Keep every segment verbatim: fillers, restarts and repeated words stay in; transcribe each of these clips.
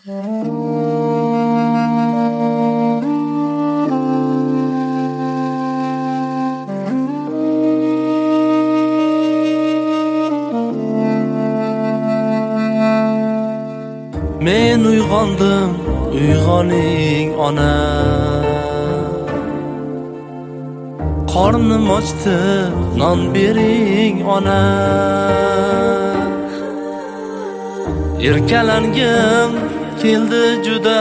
Men uyg'ondim, uyg'oning ona. Qornim ochdi, non bering ona. Erkalangim keldi juda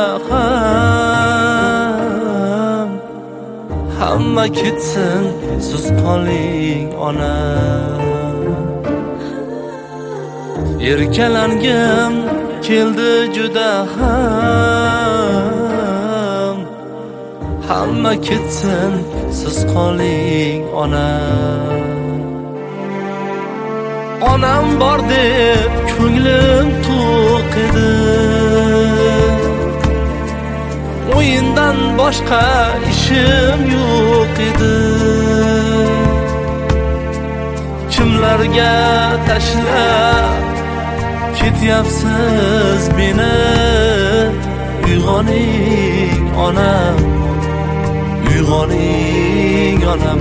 ham. Hamma ketsin, siz qoling ona. Erkalangim keldi juda ham. Hamma ketsin, siz qoling ona. Onam bor deb ko'nglim to'q edi. O'yindan boshqa ishim yo'q edi. Kimlarga tashlab ketyapsiz meni? Uyg'oning onam, uyg'oning onam.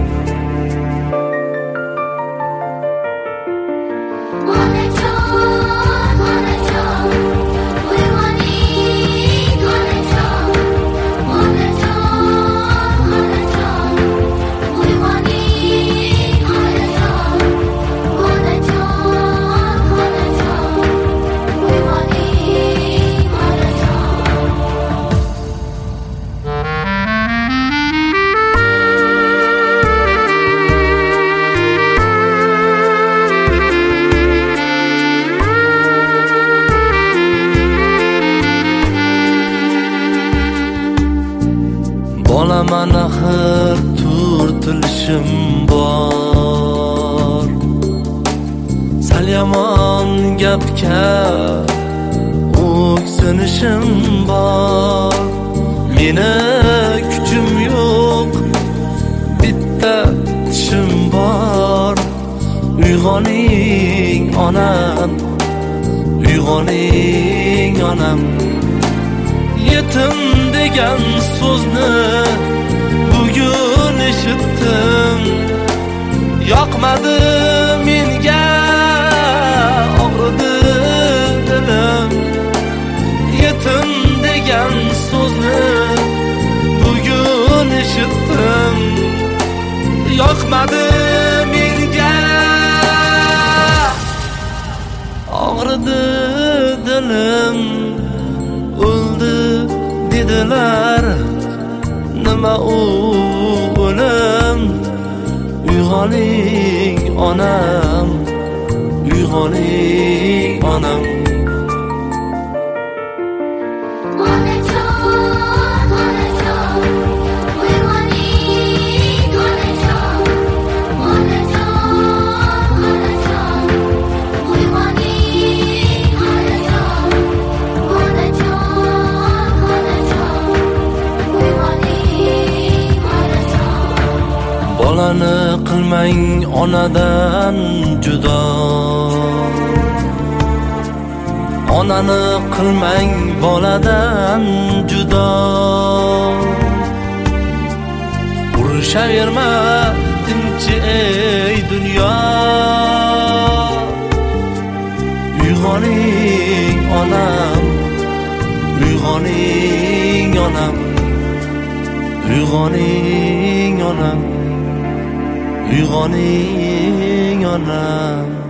Bolaman axir turtilishim bor. Sal yomon gapga o'ksinishim bor. Meni kuchim yo'q, bitta tishim bor. Uyg'oning onam, uyg'oning onam. Yetim degan so'zni bugun eshitdim. Yoqmadi menga, og'ridi dilim. Yetim degan so'zni bugun eshitdim. Yoqmadi menga, og'ridi dilim. O'ldi dedilar, nima u o'lim? Uyg'oning onam, uyg'oning onam. Bolani qilmang onadan judo. Onani qilmang boladan judo. Urushaverma tinch ey dunyo. Uyg'oning onam, uyg'oning onam. Uyg'oning onam, uyg'oning onam.